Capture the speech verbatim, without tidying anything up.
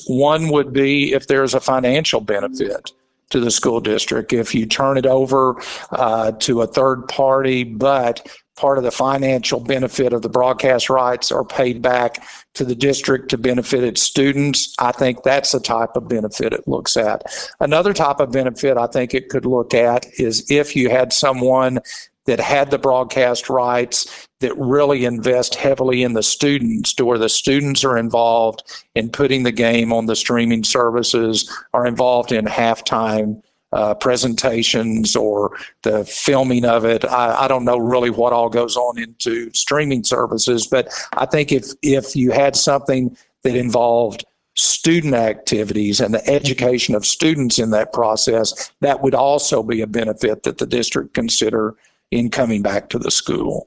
One would be if there's a financial benefit to the school district. If you turn it over uh, to a third party, but part of the financial benefit of the broadcast rights are paid back to the district to benefit its students, I think that's the type of benefit it looks at. Another type of benefit I think it could look at is if you had someone that had the broadcast rights that really invest heavily in the students, to where the students are involved in putting the game on the streaming services, are involved in halftime uh, presentations or the filming of it. I, I don't know really what all goes on into streaming services, but I think if if you had something that involved student activities and the education of students in that process, that would also be a benefit that the district consider in coming back to the school.